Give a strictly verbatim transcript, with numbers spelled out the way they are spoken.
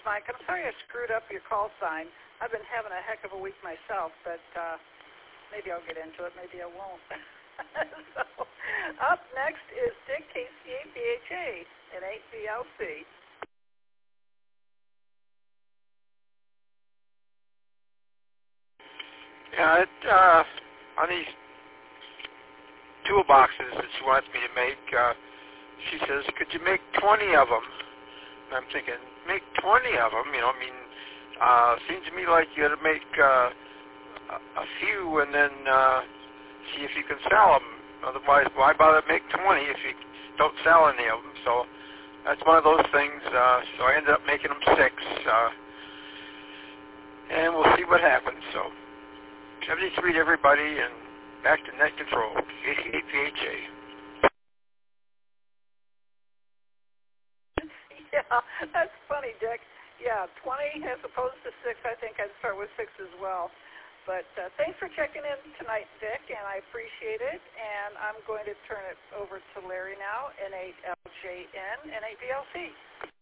Mike. I'm sorry I screwed up your call sign. I've been having a heck of a week myself, but uh, maybe I'll get into it. Maybe I won't. So, up next is Dick, K C A B H A, and eight V L C. Yeah, it, uh, on these toolboxes that she wants me to make, uh, she says, could you make twenty of them? And I'm thinking, make twenty of them? You know, I mean, uh, seems to me like you got to make uh, a, a few and then uh, see if you can sell them. Otherwise, why bother make twenty if you don't sell any of them? So that's one of those things. Uh, so I ended up making them six, uh, and we'll see what happens. So seventy-three to everybody, and back to net control, K C A P H A. Yeah, that's funny, Dick. Yeah, twenty as opposed to six. I think I'd start with six as well. But uh, thanks for checking in tonight, Dick, and I appreciate it. And I'm going to turn it over to Larry now, N eight L J N, N eight V L C.